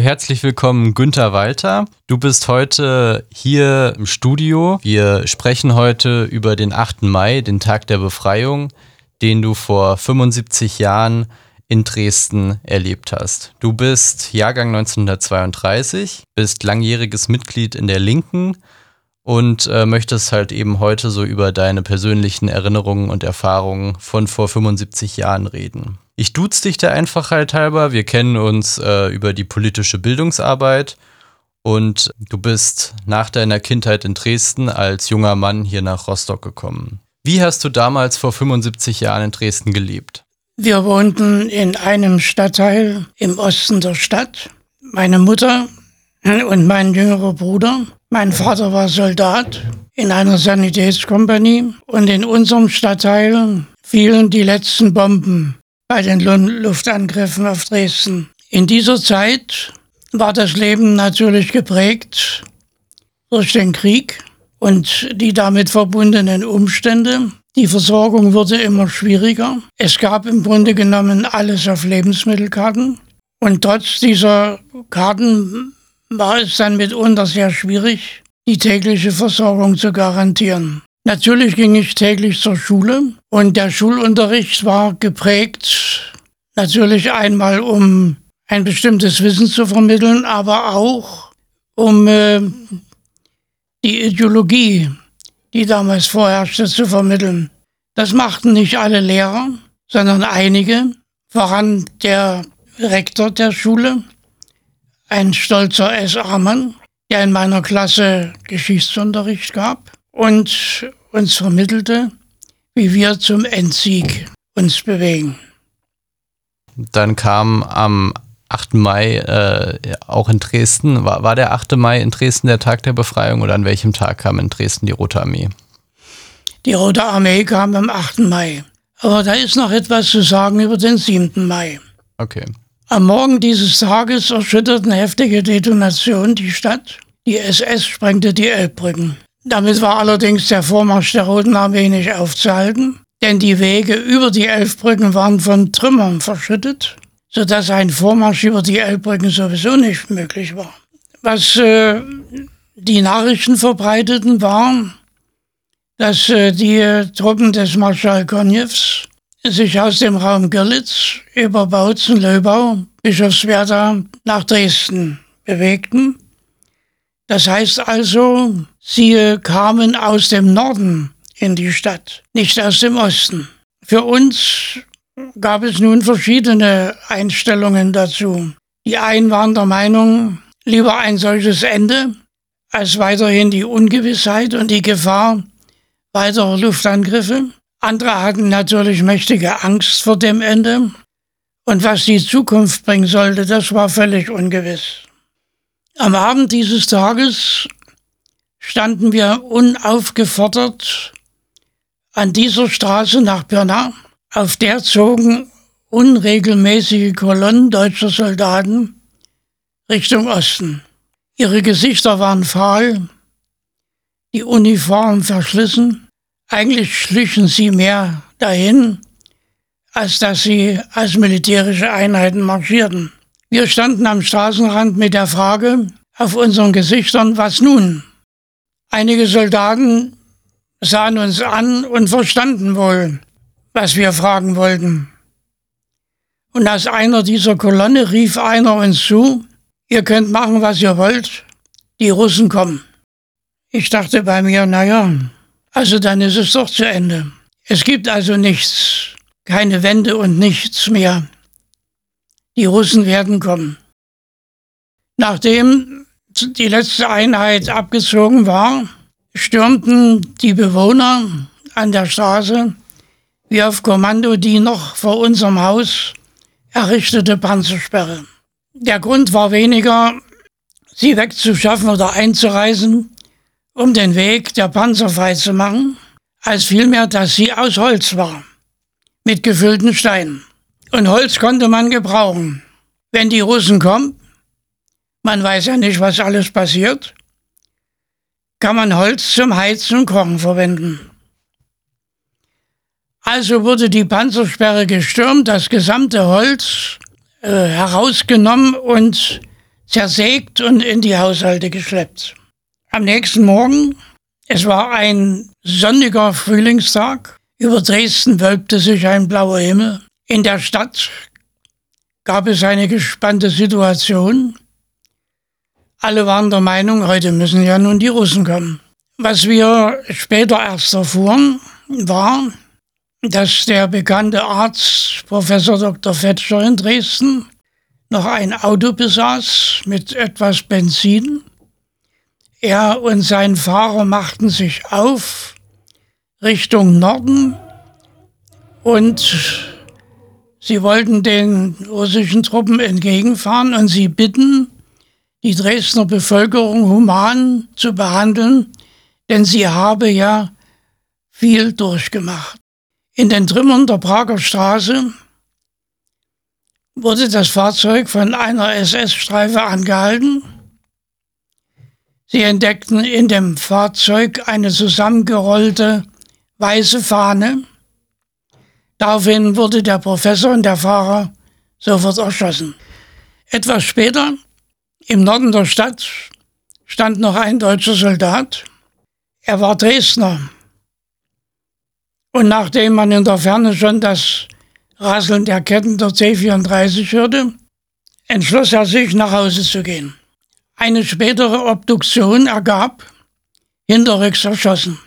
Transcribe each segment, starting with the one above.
herzlich willkommen, Günther Walter. Du bist heute hier im Studio. Wir sprechen heute über den 8. Mai, den Tag der Befreiung, den du vor 75 Jahren in Dresden erlebt hast. Du bist Jahrgang 1932, bist langjähriges Mitglied in der Linken und möchtest halt eben heute so über deine persönlichen Erinnerungen und Erfahrungen von vor 75 Jahren reden. Ich duze dich der Einfachheit halber. Wir kennen uns über die politische Bildungsarbeit und du bist nach deiner Kindheit in Dresden als junger Mann hier nach Rostock gekommen. Wie hast du damals vor 75 Jahren in Dresden gelebt? Wir wohnten in einem Stadtteil im Osten der Stadt. Meine Mutter und mein jüngerer Bruder. Mein Vater war Soldat in einer Sanitätskompanie und in unserem Stadtteil fielen die letzten Bomben bei den Luftangriffen auf Dresden. In dieser Zeit war das Leben natürlich geprägt durch den Krieg und die damit verbundenen Umstände. Die Versorgung wurde immer schwieriger. Es gab im Grunde genommen alles auf Lebensmittelkarten. Und trotz dieser Karten war es dann mitunter sehr schwierig, die tägliche Versorgung zu garantieren. Natürlich ging ich täglich zur Schule und der Schulunterricht war geprägt, natürlich einmal um ein bestimmtes Wissen zu vermitteln, aber auch um die Ideologie, die damals vorherrschte, zu vermitteln. Das machten nicht alle Lehrer, sondern einige, voran der Rektor der Schule, ein stolzer SA-Mann, der in meiner Klasse Geschichtsunterricht gab und uns vermittelte, wie wir zum Endsieg uns bewegen. Dann kam am 8. Mai auch in Dresden. War der 8. Mai in Dresden der Tag der Befreiung oder an welchem Tag kam in Dresden die Rote Armee? Die Rote Armee kam am 8. Mai. Aber da ist noch etwas zu sagen über den 7. Mai. Okay. Am Morgen dieses Tages erschütterten heftige Detonationen die Stadt. Die SS sprengte die Elbbrücken. Damit war allerdings der Vormarsch der Roten Armee nicht aufzuhalten, denn die Wege über die Elbbrücken waren von Trümmern verschüttet, sodass ein Vormarsch über die Elbbrücken sowieso nicht möglich war. Was die Nachrichten verbreiteten, war, dass die Truppen des Marschall Konjews sich aus dem Raum Görlitz über Bautzen, Löbau, Bischofswerda nach Dresden bewegten. Das heißt also, sie kamen aus dem Norden in die Stadt, nicht aus dem Osten. Für uns gab es nun verschiedene Einstellungen dazu. Die einen waren der Meinung, lieber ein solches Ende, als weiterhin die Ungewissheit und die Gefahr weiterer Luftangriffe. Andere hatten natürlich mächtige Angst vor dem Ende. Und was die Zukunft bringen sollte, das war völlig ungewiss. Am Abend dieses Tages standen wir unaufgefordert an dieser Straße nach Pirna. Auf der zogen unregelmäßige Kolonnen deutscher Soldaten Richtung Osten. Ihre Gesichter waren fahl, die Uniformen verschlissen. Eigentlich schlichen sie mehr dahin, als dass sie als militärische Einheiten marschierten. Wir standen am Straßenrand mit der Frage auf unseren Gesichtern, was nun? Einige Soldaten sahen uns an und verstanden wohl, was wir fragen wollten. Und aus einer dieser Kolonne rief einer uns zu, ihr könnt machen, was ihr wollt, die Russen kommen. Ich dachte bei mir, naja, also dann ist es doch zu Ende. Es gibt also nichts, keine Wende und nichts mehr. Die Russen werden kommen. Nachdem die letzte Einheit abgezogen war, stürmten die Bewohner an der Straße wie auf Kommando die noch vor unserem Haus errichtete Panzersperre. Der Grund war weniger, sie wegzuschaffen oder einzureißen, um den Weg der Panzer frei zu machen, als vielmehr, dass sie aus Holz war, mit gefüllten Steinen. Und Holz konnte man gebrauchen. Wenn die Russen kommen, man weiß ja nicht, was alles passiert, kann man Holz zum Heizen und Kochen verwenden. Also wurde die Panzersperre gestürmt, das gesamte Holz herausgenommen und zersägt und in die Haushalte geschleppt. Am nächsten Morgen, es war ein sonniger Frühlingstag, über Dresden wölbte sich ein blauer Himmel. In der Stadt gab es eine gespannte Situation. Alle waren der Meinung, heute müssen ja nun die Russen kommen. Was wir später erst erfuhren, war, dass der bekannte Arzt, Professor Dr. Fetscher in Dresden, noch ein Auto besaß mit etwas Benzin. Er und sein Fahrer machten sich auf Richtung Norden und sie wollten den russischen Truppen entgegenfahren und sie bitten, die Dresdner Bevölkerung human zu behandeln, denn sie habe ja viel durchgemacht. In den Trümmern der Prager Straße wurde das Fahrzeug von einer SS-Streife angehalten. Sie entdeckten in dem Fahrzeug eine zusammengerollte weiße Fahne. Daraufhin wurde der Professor und der Fahrer sofort erschossen. Etwas später, im Norden der Stadt, stand noch ein deutscher Soldat. Er war Dresdner. Und nachdem man in der Ferne schon das Rasseln der Ketten der C-34 hörte, entschloss er sich, nach Hause zu gehen. Eine spätere Obduktion ergab, hinterrücks erschossen.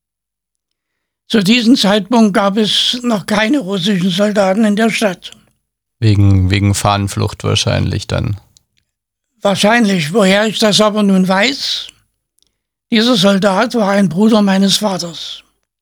Zu diesem Zeitpunkt gab es noch keine russischen Soldaten in der Stadt. Wegen Fahnenflucht wahrscheinlich dann. Wahrscheinlich, woher ich das aber nun weiß, dieser Soldat war ein Bruder meines Vaters.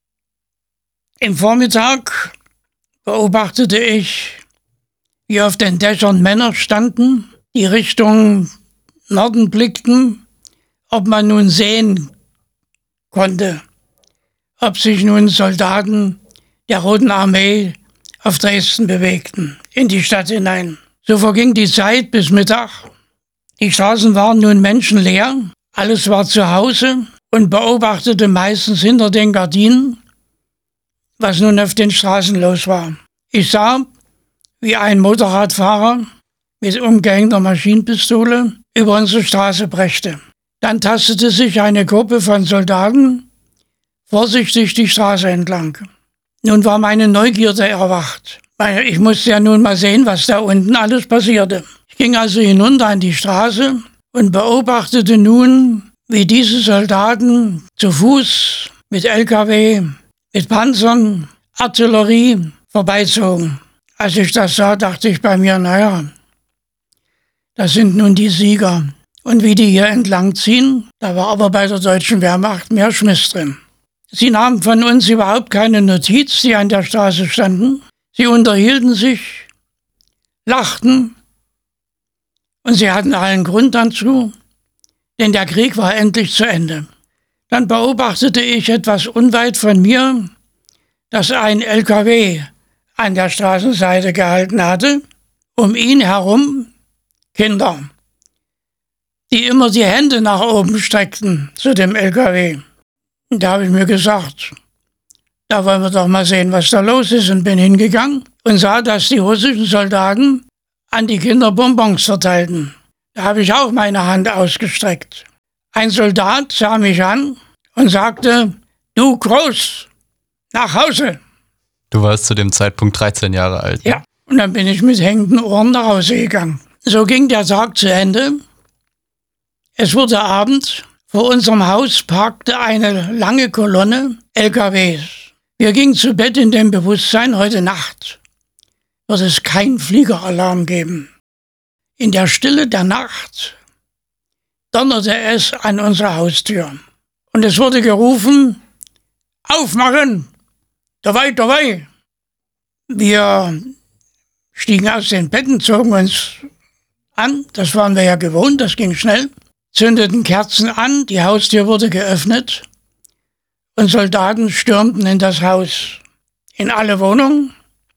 Im Vormittag beobachtete ich, wie auf den Dächern Männer standen, die Richtung Norden blickten, ob man nun sehen konnte, ob sich nun Soldaten der Roten Armee auf Dresden bewegten, in die Stadt hinein. So verging die Zeit bis Mittag. Die Straßen waren nun menschenleer, alles war zu Hause und beobachtete meistens hinter den Gardinen, was nun auf den Straßen los war. Ich sah, wie ein Motorradfahrer mit umgehängter Maschinenpistole über unsere Straße brächte. Dann tastete sich eine Gruppe von Soldaten vorsichtig die Straße entlang. Nun war meine Neugierde erwacht. Ich musste ja nun mal sehen, was da unten alles passierte. Ich ging also hinunter an die Straße und beobachtete nun, wie diese Soldaten zu Fuß, mit LKW, mit Panzern, Artillerie vorbeizogen. Als ich das sah, dachte ich bei mir, naja, das sind nun die Sieger. Und wie die hier entlang ziehen, da war aber bei der deutschen Wehrmacht mehr Schmiss drin. Sie nahmen von uns überhaupt keine Notiz, die an der Straße standen. Sie unterhielten sich, lachten und sie hatten allen Grund dazu, denn der Krieg war endlich zu Ende. Dann beobachtete ich etwas unweit von mir, dass ein LKW an der Straßenseite gehalten hatte, um ihn herum Kinder, die immer die Hände nach oben streckten zu dem LKW. Und da habe ich mir gesagt, da wollen wir doch mal sehen, was da los ist, und bin hingegangen und sah, dass die russischen Soldaten an die Kinder Bonbons verteilten. Da habe ich auch meine Hand ausgestreckt. Ein Soldat sah mich an und sagte, du Groß, nach Hause. Du warst zu dem Zeitpunkt 13 Jahre alt. Ja, und dann bin ich mit hängenden Ohren nach Hause gegangen. So ging der Tag zu Ende. Es wurde Abend. Vor unserem Haus parkte eine lange Kolonne LKWs. Wir gingen zu Bett in dem Bewusstsein, heute Nacht wird es keinen Fliegeralarm geben. In der Stille der Nacht donnerte es an unserer Haustür. Und es wurde gerufen, aufmachen, dabei, dabei. Wir stiegen aus den Betten, zogen uns an, das waren wir ja gewohnt, das ging schnell, zündeten Kerzen an, die Haustür wurde geöffnet und Soldaten stürmten in das Haus, in alle Wohnungen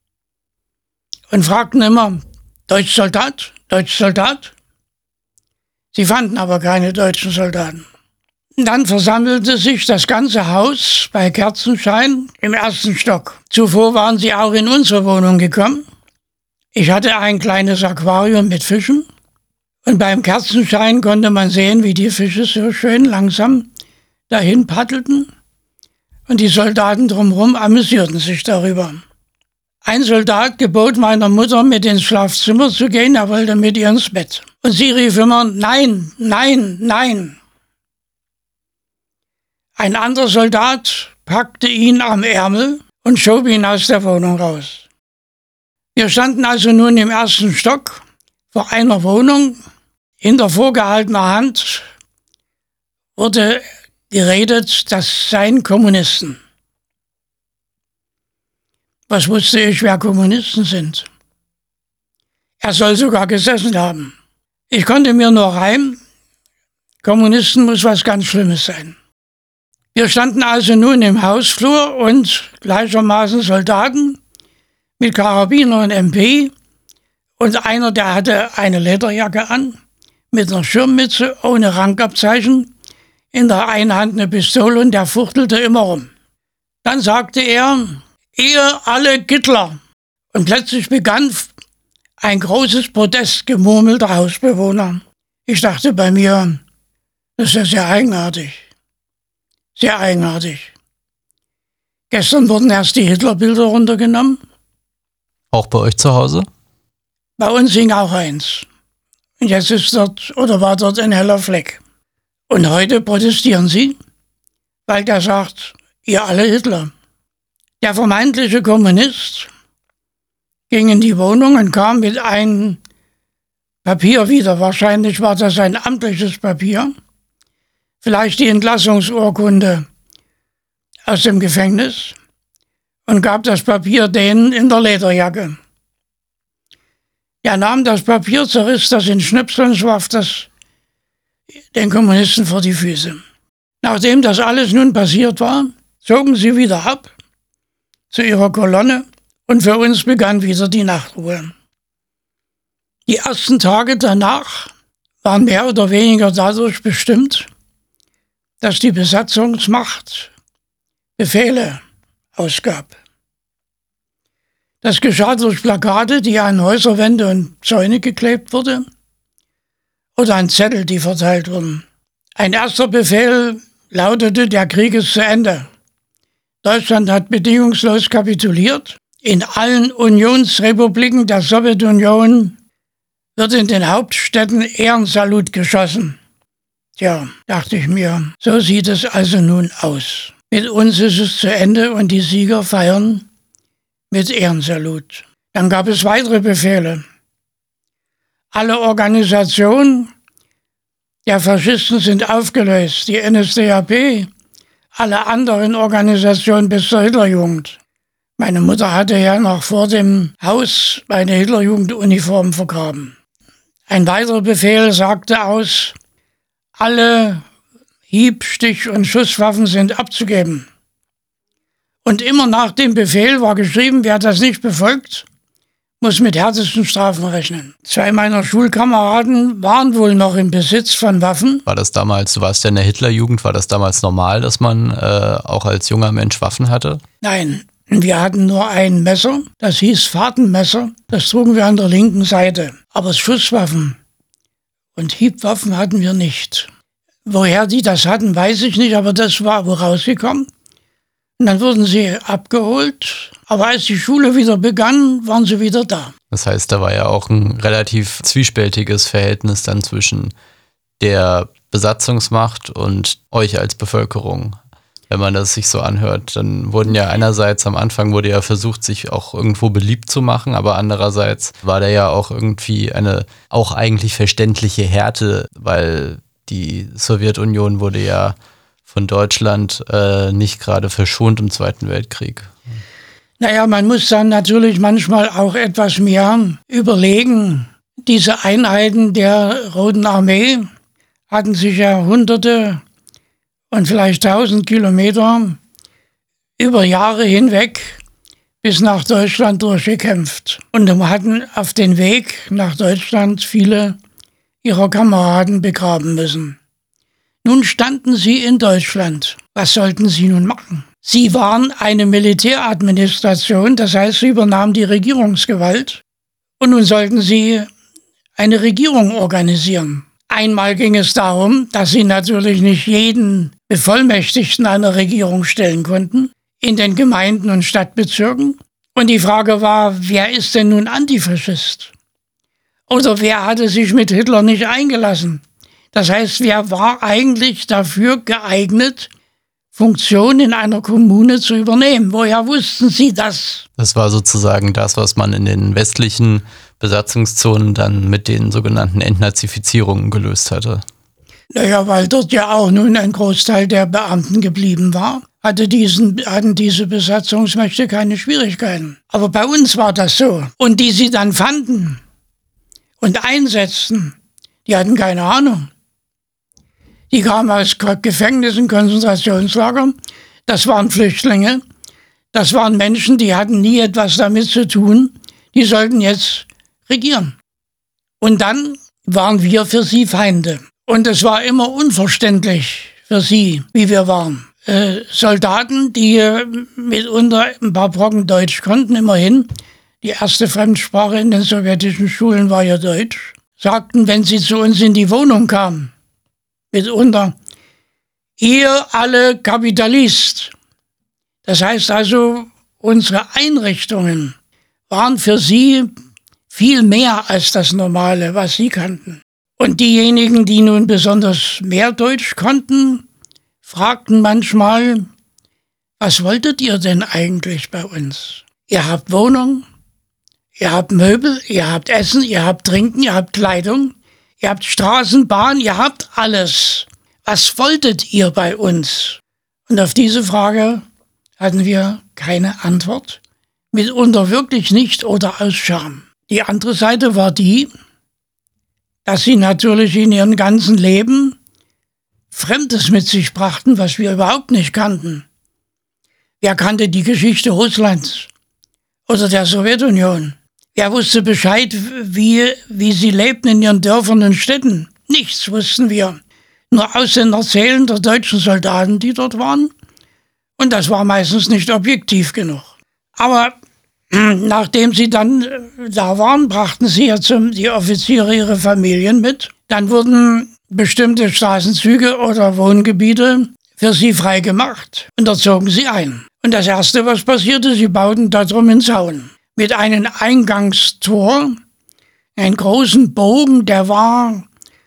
und fragten immer, Deutschsoldat, Deutschsoldat? Sie fanden aber keine deutschen Soldaten. Dann versammelte sich das ganze Haus bei Kerzenschein im ersten Stock. Zuvor waren sie auch in unsere Wohnung gekommen. Ich hatte ein kleines Aquarium mit Fischen Und beim Kerzenschein konnte man sehen, wie die Fische so schön langsam dahin paddelten. Und die Soldaten drumherum amüsierten sich darüber. Ein Soldat gebot meiner Mutter, mit ins Schlafzimmer zu gehen, er wollte mit ihr ins Bett. Und sie rief immer, nein, nein, nein. Ein anderer Soldat packte ihn am Ärmel und schob ihn aus der Wohnung raus. Wir standen also nun im ersten Stock vor einer Wohnung. Hinter vorgehaltener Hand wurde geredet, das seien Kommunisten. Was wusste ich, wer Kommunisten sind? Er soll sogar gesessen haben. Ich konnte mir nur reimen, Kommunisten muss was ganz Schlimmes sein. Wir standen also nun im Hausflur und gleichermaßen Soldaten mit Karabiner und MP und einer, der hatte eine Lederjacke an, mit einer Schirmmütze, ohne Rangabzeichen, in der einen Hand eine Pistole und der fuchtelte immer rum. Dann sagte er, ihr alle Gittler. Und plötzlich begann ein großes Protestgemurmel der Hausbewohner. Ich dachte bei mir, das ist ja sehr eigenartig. Sehr eigenartig. Gestern wurden erst die Hitlerbilder runtergenommen. Auch bei euch zu Hause? Bei uns hing auch eins. Und jetzt ist dort oder war dort ein heller Fleck. Und heute protestieren sie, weil der sagt, ihr alle Hitler. Der vermeintliche Kommunist ging in die Wohnung und kam mit einem Papier wieder. Wahrscheinlich war das ein amtliches Papier. Vielleicht die Entlassungsurkunde aus dem Gefängnis und gab das Papier denen in der Lederjacke. Er nahm das Papier, zerriss das in Schnipsel und warf das den Kommunisten vor die Füße. Nachdem das alles nun passiert war, zogen sie wieder ab zu ihrer Kolonne und für uns begann wieder die Nachtruhe. Die ersten Tage danach waren mehr oder weniger dadurch bestimmt, dass die Besatzungsmacht Befehle ausgab. Das geschah durch Plakate, die an Häuserwände und Zäune geklebt wurden, oder an Zettel, die verteilt wurden. Ein erster Befehl lautete, der Krieg ist zu Ende. Deutschland hat bedingungslos kapituliert. In allen Unionsrepubliken der Sowjetunion wird in den Hauptstädten Ehrensalut geschossen. Tja, dachte ich mir, so sieht es also nun aus. Mit uns ist es zu Ende und die Sieger feiern mit Ehrensalut. Dann gab es weitere Befehle. Alle Organisationen der Faschisten sind aufgelöst. Die NSDAP, alle anderen Organisationen bis zur Hitlerjugend. Meine Mutter hatte ja noch vor dem Haus eine Hitlerjugenduniform vergraben. Ein weiterer Befehl sagte aus, alle Hieb-, Stich- und Schusswaffen sind abzugeben. Und immer nach dem Befehl war geschrieben, wer das nicht befolgt, muss mit härtesten Strafen rechnen. 2 meiner Schulkameraden waren wohl noch im Besitz von Waffen. War das damals, du warst ja in der Hitlerjugend, war das damals normal, dass man auch als junger Mensch Waffen hatte? Nein, wir hatten nur ein Messer, das hieß Fahrtenmesser, das trugen wir an der linken Seite. Aber Schusswaffen und Hiebwaffen hatten wir nicht. Woher die das hatten, weiß ich nicht, aber das war wo rausgekommen. Und dann wurden sie abgeholt, aber als die Schule wieder begann, waren sie wieder da. Das heißt, da war ja auch ein relativ zwiespältiges Verhältnis dann zwischen der Besatzungsmacht und euch als Bevölkerung. Wenn man das sich so anhört, dann wurden ja einerseits am Anfang wurde ja versucht, sich auch irgendwo beliebt zu machen, aber andererseits war da ja auch irgendwie eine auch eigentlich verständliche Härte, weil die Sowjetunion wurde ja von Deutschland nicht gerade verschont im Zweiten Weltkrieg. Naja, man muss dann natürlich manchmal auch etwas mehr überlegen. Diese Einheiten der Roten Armee hatten sich ja Hunderte und vielleicht 1000 Kilometer über Jahre hinweg bis nach Deutschland durchgekämpft. Und hatten auf den Weg nach Deutschland viele ihrer Kameraden begraben müssen. Nun standen sie in Deutschland. Was sollten sie nun machen? Sie waren eine Militäradministration, das heißt, sie übernahmen die Regierungsgewalt. Und nun sollten sie eine Regierung organisieren. Einmal ging es darum, dass sie natürlich nicht jeden Bevollmächtigten einer Regierung stellen konnten in den Gemeinden und Stadtbezirken. Und die Frage war, wer ist denn nun Antifaschist? Oder wer hatte sich mit Hitler nicht eingelassen? Das heißt, wer war eigentlich dafür geeignet, Funktionen in einer Kommune zu übernehmen? Woher wussten Sie das? Das war sozusagen das, was man in den westlichen Besatzungszonen dann mit den sogenannten Entnazifizierungen gelöst hatte. Naja, weil dort ja auch nun ein Großteil der Beamten geblieben war, hatten diese Besatzungsmächte keine Schwierigkeiten. Aber bei uns war das so. Und die sie dann fanden und einsetzten, die hatten keine Ahnung. Die kamen aus Gefängnissen, Konzentrationslagern. Das waren Flüchtlinge. Das waren Menschen, die hatten nie etwas damit zu tun. Die sollten jetzt regieren. Und dann waren wir für sie Feinde. Und es war immer unverständlich für sie, wie wir waren. Soldaten, die mitunter ein paar Brocken Deutsch konnten, immerhin. Die erste Fremdsprache in den sowjetischen Schulen war ja Deutsch. Sagten, wenn sie zu uns in die Wohnung kamen, mitunter, ihr alle Kapitalist. Das heißt also, unsere Einrichtungen waren für sie viel mehr als das Normale, was sie kannten. Und diejenigen, die nun besonders mehr Deutsch konnten, fragten manchmal, was wolltet ihr denn eigentlich bei uns? Ihr habt Wohnung, ihr habt Möbel, ihr habt Essen, ihr habt Trinken, ihr habt Kleidung, ihr habt Straßenbahn, ihr habt alles. Was wolltet ihr bei uns? Und auf diese Frage hatten wir keine Antwort, mitunter wirklich nicht oder aus Scham. Die andere Seite war die, dass sie natürlich in ihrem ganzen Leben Fremdes mit sich brachten, was wir überhaupt nicht kannten. Wer kannte die Geschichte Russlands oder der Sowjetunion? Wer wusste Bescheid, wie sie lebten in ihren Dörfern und Städten? Nichts wussten wir. Nur aus den Erzählen der deutschen Soldaten, die dort waren. Und das war meistens nicht objektiv genug. Aber nachdem sie dann da waren, brachten sie ja die Offiziere ihre Familien mit. Dann wurden bestimmte Straßenzüge oder Wohngebiete für sie frei gemacht und da zogen sie ein. Und das Erste, was passierte, sie bauten darum einen Zaun mit einem Eingangstor, einen großen Bogen, der war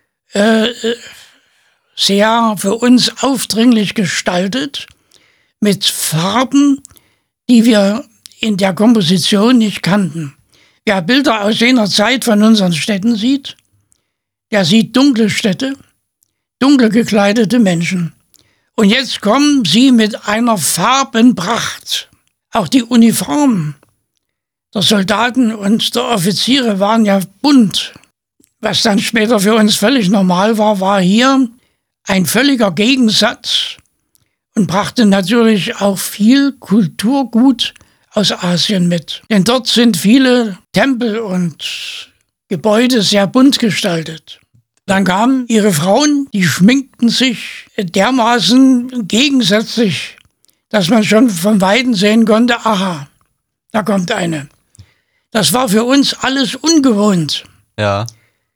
sehr für uns aufdringlich gestaltet, mit Farben, die wir in der Komposition nicht kannten. Wer Bilder aus jener Zeit von unseren Städten sieht, der sieht dunkle Städte, dunkel gekleidete Menschen. Und jetzt kommen sie mit einer Farbenpracht. Auch die Uniformen der Soldaten und der Offiziere waren ja bunt. Was dann später für uns völlig normal war, war hier ein völliger Gegensatz und brachte natürlich auch viel Kulturgut aus Asien mit. Denn dort sind viele Tempel und Gebäude sehr bunt gestaltet. Dann kamen ihre Frauen, die schminkten sich dermaßen gegensätzlich, dass man schon von Weitem sehen konnte, aha, da kommt eine. Das war für uns alles ungewohnt. Ja.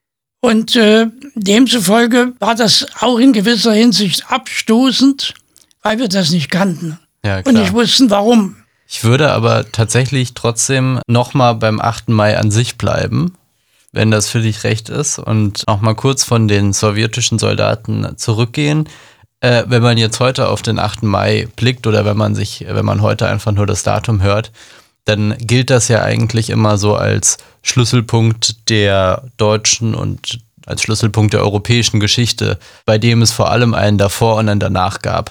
Und demzufolge war das auch in gewisser Hinsicht abstoßend, weil wir das nicht kannten. Ja, klar. Und nicht wussten, warum. Ich würde aber tatsächlich trotzdem nochmal beim 8. Mai an sich bleiben, wenn das für dich recht ist, und nochmal kurz von den sowjetischen Soldaten zurückgehen. Wenn man jetzt heute auf den 8. Mai blickt oder wenn man heute einfach nur das Datum hört, dann gilt das ja eigentlich immer so als Schlüsselpunkt der deutschen und als Schlüsselpunkt der europäischen Geschichte, bei dem es vor allem einen davor und einen danach gab.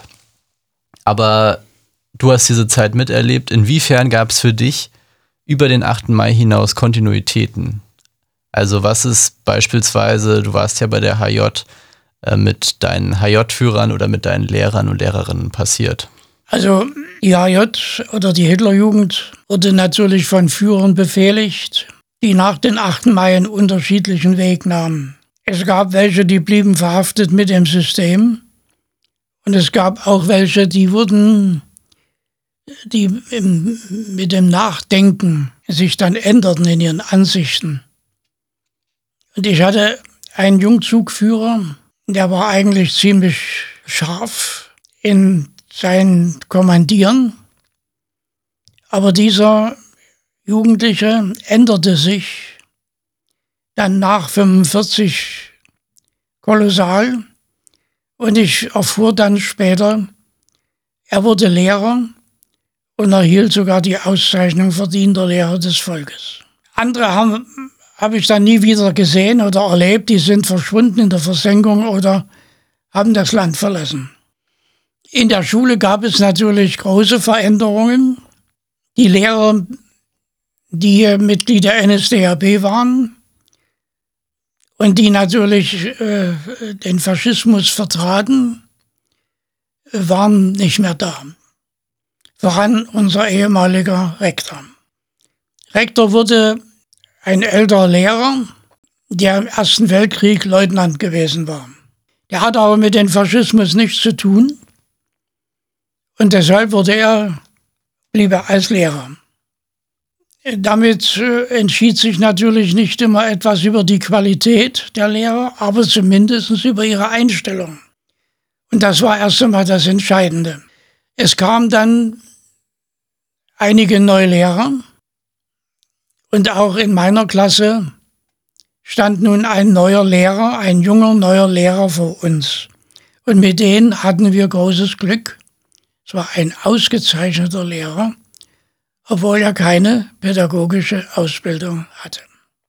Aber du hast diese Zeit miterlebt. Inwiefern gab es für dich über den 8. Mai hinaus Kontinuitäten? Also was ist beispielsweise, du warst ja bei der HJ, mit deinen HJ-Führern oder mit deinen Lehrern und Lehrerinnen passiert? Also die HJ oder die Hitlerjugend wurde natürlich von Führern befehligt, die nach den 8. Mai einen unterschiedlichen Weg nahmen. Es gab welche, die blieben verhaftet mit dem System. Und es gab auch welche, die mit dem Nachdenken sich dann änderten in ihren Ansichten. Und ich hatte einen Jungzugführer, der war eigentlich ziemlich scharf in sein Kommandieren. Aber dieser Jugendliche änderte sich dann nach 45 kolossal. Und ich erfuhr dann später, er wurde Lehrer und erhielt sogar die Auszeichnung verdienter Lehrer des Volkes. Andere habe ich dann nie wieder gesehen oder erlebt, die sind verschwunden in der Versenkung oder haben das Land verlassen. In der Schule gab es natürlich große Veränderungen. Die Lehrer, die Mitglied der NSDAP waren und die natürlich den Faschismus vertraten, waren nicht mehr da. Voran unser ehemaliger Rektor. Rektor wurde ein älterer Lehrer, der im Ersten Weltkrieg Leutnant gewesen war. Der hatte aber mit dem Faschismus nichts zu tun und deshalb blieb er als Lehrer. Damit entschied sich natürlich nicht immer etwas über die Qualität der Lehrer, aber zumindest über ihre Einstellung. Und das war erst einmal das Entscheidende. Es kamen dann einige neue Lehrer und auch in meiner Klasse stand nun ein junger neuer Lehrer vor uns. Und mit denen hatten wir großes Glück. Es war ein ausgezeichneter Lehrer, obwohl er keine pädagogische Ausbildung hatte.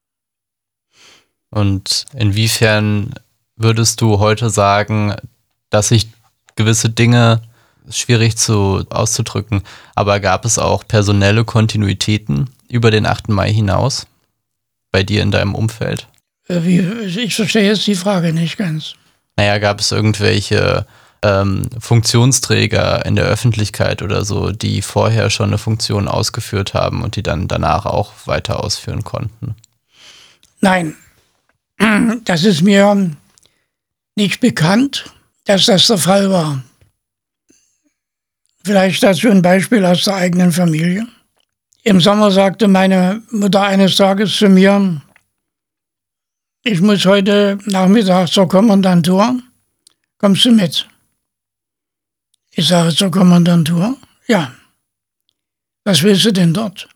Und inwiefern würdest du heute sagen, dass sich gewisse Dinge, schwierig auszudrücken, aber gab es auch personelle Kontinuitäten über den 8. Mai hinaus bei dir in deinem Umfeld? Ich verstehe jetzt die Frage nicht ganz. Naja, gab es irgendwelche Funktionsträger in der Öffentlichkeit oder so, die vorher schon eine Funktion ausgeführt haben und die dann danach auch weiter ausführen konnten? Nein, das ist mir nicht bekannt, dass das der Fall war. Vielleicht dazu ein Beispiel aus der eigenen Familie. Im Sommer sagte meine Mutter eines Tages zu mir, ich muss heute Nachmittag zur Kommandantur, kommst du mit? Ich sage, zur Kommandantur? Ja. Was willst du denn dort?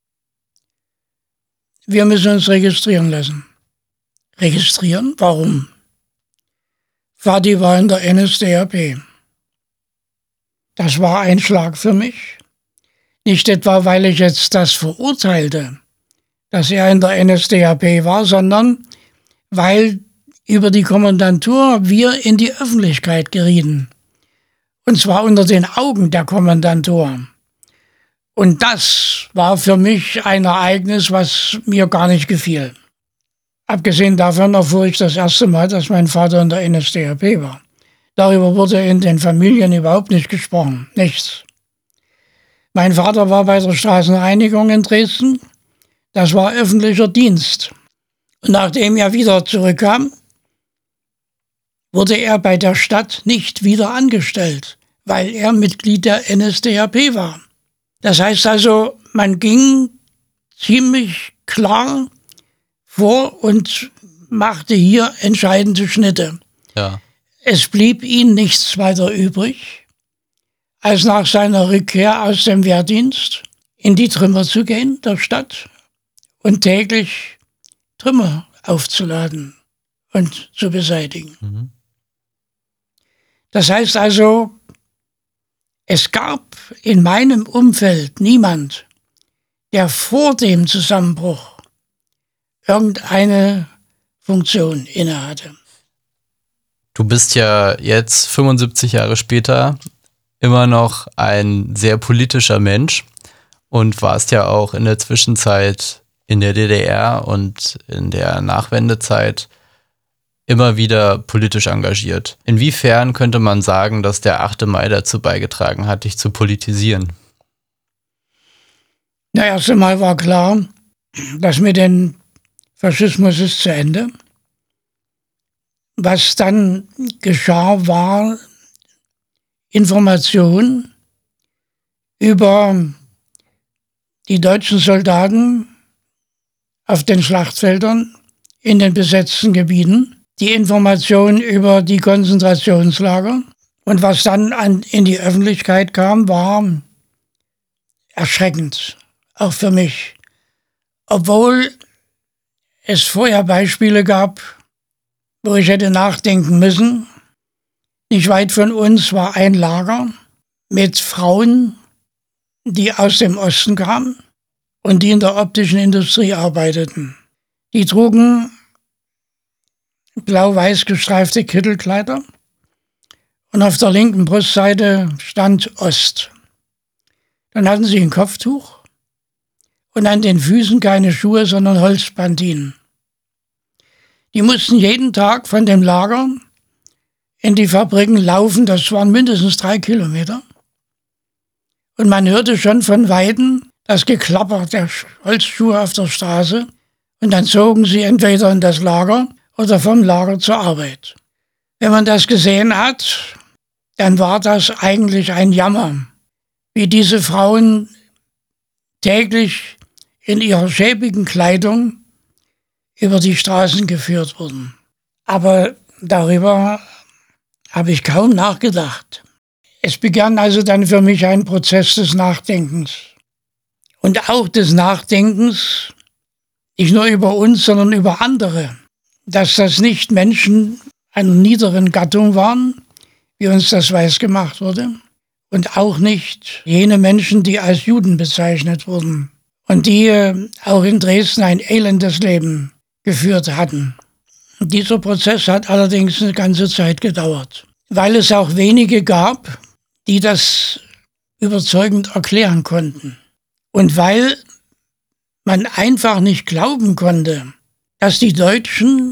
Wir müssen uns registrieren lassen. Registrieren? Warum? Vati war in der NSDAP. Das war ein Schlag für mich. Nicht etwa, weil ich jetzt das verurteilte, dass er in der NSDAP war, sondern weil über die Kommandantur wir in die Öffentlichkeit gerieten. Und zwar unter den Augen der Kommandantur. Und das war für mich ein Ereignis, was mir gar nicht gefiel. Abgesehen davon erfuhr ich das erste Mal, dass mein Vater in der NSDAP war. Darüber wurde in den Familien überhaupt nicht gesprochen. Nichts. Mein Vater war bei der Straßenreinigung in Dresden. Das war öffentlicher Dienst. Und nachdem er wieder zurückkam, wurde er bei der Stadt nicht wieder angestellt, weil er Mitglied der NSDAP war. Das heißt also, man ging ziemlich klar vor und machte hier entscheidende Schnitte. Ja. Es blieb ihm nichts weiter übrig, als nach seiner Rückkehr aus dem Wehrdienst in die Trümmer zu gehen, der Stadt, und täglich Trümmer aufzuladen und zu beseitigen. Mhm. Das heißt also, es gab in meinem Umfeld niemand, der vor dem Zusammenbruch irgendeine Funktion innehatte. Du bist ja jetzt 75 Jahre später immer noch ein sehr politischer Mensch und warst ja auch in der Zwischenzeit in der DDR und in der Nachwendezeit immer wieder politisch engagiert. Inwiefern könnte man sagen, dass der 8. Mai dazu beigetragen hat, dich zu politisieren? Na, erst einmal war klar, dass mit dem Faschismus ist zu Ende. Was dann geschah, war Information über die deutschen Soldaten auf den Schlachtfeldern in den besetzten Gebieten, die Informationen über die Konzentrationslager. Und was dann in die Öffentlichkeit kam, war erschreckend, auch für mich. Obwohl es vorher Beispiele gab, wo ich hätte nachdenken müssen. Nicht weit von uns war ein Lager mit Frauen, die aus dem Osten kamen und die in der optischen Industrie arbeiteten. Die trugen blau-weiß gestreifte Kittelkleider und auf der linken Brustseite stand Ost. Dann hatten sie ein Kopftuch und an den Füßen keine Schuhe, sondern Holzpantinen. Die mussten jeden Tag von dem Lager in die Fabriken laufen, das waren mindestens 3 Kilometer. Und man hörte schon von Weitem das Geklapper der Holzschuhe auf der Straße und dann zogen sie entweder in das Lager oder vom Lager zur Arbeit. Wenn man das gesehen hat, dann war das eigentlich ein Jammer, wie diese Frauen täglich in ihrer schäbigen Kleidung über die Straßen geführt wurden. Aber darüber habe ich kaum nachgedacht. Es begann also dann für mich ein Prozess des Nachdenkens. Und auch des Nachdenkens, nicht nur über uns, sondern über andere. Dass das nicht Menschen einer niederen Gattung waren, wie uns das weisgemacht wurde. Und auch nicht jene Menschen, die als Juden bezeichnet wurden. Und die auch in Dresden ein elendes Leben geführt hatten. Dieser Prozess hat allerdings eine ganze Zeit gedauert, weil es auch wenige gab, die das überzeugend erklären konnten. Und weil man einfach nicht glauben konnte, dass die Deutschen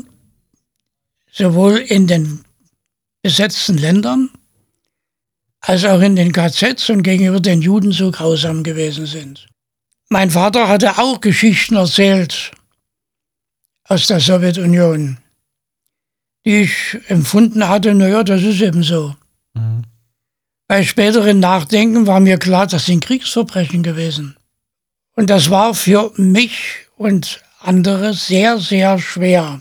sowohl in den besetzten Ländern als auch in den KZs und gegenüber den Juden so grausam gewesen sind. Mein Vater hatte auch Geschichten erzählt aus der Sowjetunion, die ich empfunden hatte, naja, das ist eben so. Mhm. Bei späteren Nachdenken war mir klar, das sind Kriegsverbrechen gewesen. Und das war für mich und andere sehr, sehr schwer,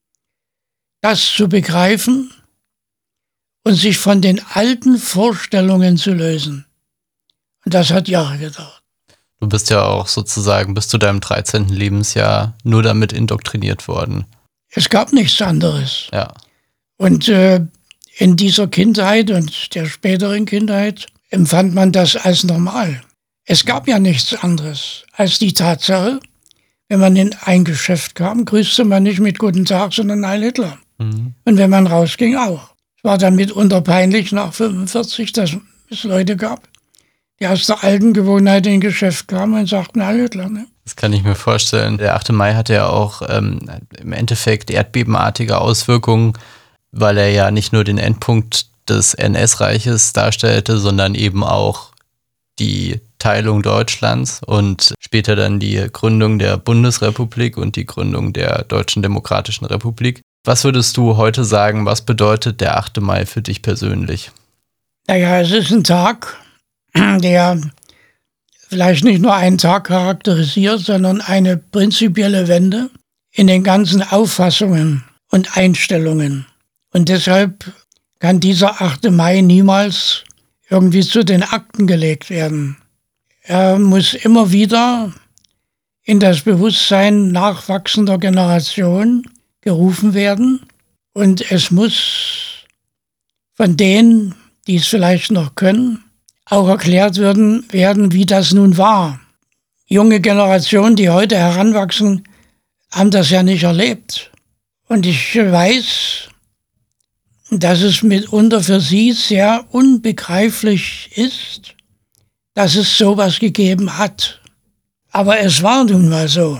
das zu begreifen und sich von den alten Vorstellungen zu lösen. Und das hat Jahre gedauert. Du bist ja auch sozusagen bis zu deinem 13. Lebensjahr nur damit indoktriniert worden. Es gab nichts anderes. Ja. Und in dieser Kindheit und der späteren Kindheit empfand man das als normal. Es gab ja nichts anderes als die Tatsache, wenn man in ein Geschäft kam, grüßte man nicht mit Guten Tag, sondern Heil Hitler. Mhm. Und wenn man rausging, auch. Es war dann mitunter peinlich nach 45, dass es Leute gab, die aus der alten Gewohnheit in ein Geschäft kamen und sagten, Heil Hitler. Ne? Das kann ich mir vorstellen. Der 8. Mai hatte ja auch im Endeffekt erdbebenartige Auswirkungen, weil er ja nicht nur den Endpunkt des NS-Reiches darstellte, sondern eben auch die Teilung Deutschlands und später dann die Gründung der Bundesrepublik und die Gründung der Deutschen Demokratischen Republik. Was würdest du heute sagen, was bedeutet der 8. Mai für dich persönlich? Naja, es ist ein Tag, der vielleicht nicht nur einen Tag charakterisiert, sondern eine prinzipielle Wende in den ganzen Auffassungen und Einstellungen. Und deshalb kann dieser 8. Mai niemals irgendwie zu den Akten gelegt werden. Er muss immer wieder in das Bewusstsein nachwachsender Generation gerufen werden. Und es muss von denen, die es vielleicht noch können, auch erklärt werden, wie das nun war. Junge Generationen, die heute heranwachsen, haben das ja nicht erlebt. Und ich weiß, dass es mitunter für sie sehr unbegreiflich ist, dass es sowas gegeben hat. Aber es war nun mal so.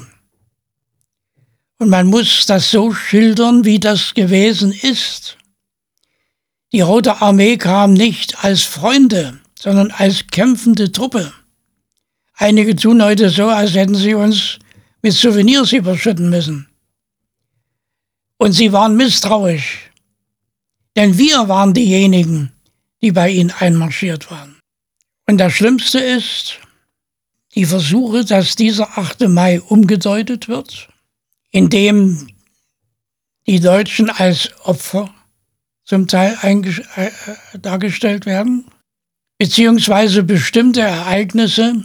Und man muss das so schildern, wie das gewesen ist. Die Rote Armee kam nicht als Freunde, sondern als kämpfende Truppe. Einige tun heute so, als hätten sie uns mit Souvenirs überschütten müssen. Und sie waren misstrauisch. Denn wir waren diejenigen, die bei ihnen einmarschiert waren. Und das Schlimmste ist, die Versuche, dass dieser 8. Mai umgedeutet wird, indem die Deutschen als Opfer zum Teil dargestellt werden, beziehungsweise bestimmte Ereignisse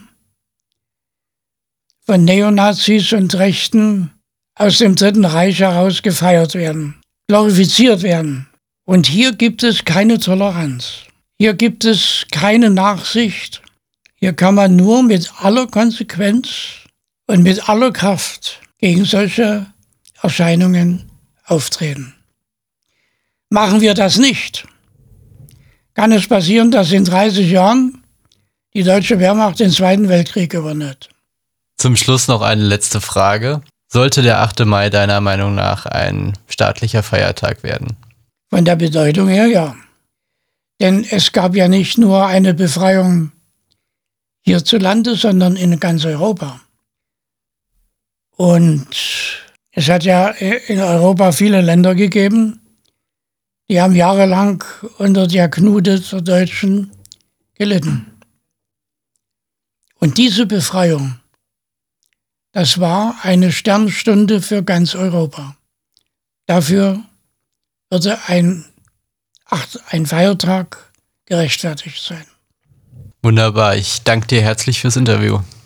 von Neonazis und Rechten aus dem Dritten Reich heraus gefeiert werden, glorifiziert werden. Und hier gibt es keine Toleranz. Hier gibt es keine Nachsicht. Hier kann man nur mit aller Konsequenz und mit aller Kraft gegen solche Erscheinungen auftreten. Machen wir das nicht, kann es passieren, dass in 30 Jahren die deutsche Wehrmacht den Zweiten Weltkrieg gewonnen hat. Zum Schluss noch eine letzte Frage. Sollte der 8. Mai deiner Meinung nach ein staatlicher Feiertag werden? Von der Bedeutung her ja. Denn es gab ja nicht nur eine Befreiung hierzulande, sondern in ganz Europa. Und es hat ja in Europa viele Länder gegeben, die haben jahrelang unter der Knute der Deutschen gelitten. Und diese Befreiung, das war eine Sternstunde für ganz Europa. Dafür würde ein Feiertag gerechtfertigt sein. Wunderbar, ich danke dir herzlich fürs Interview.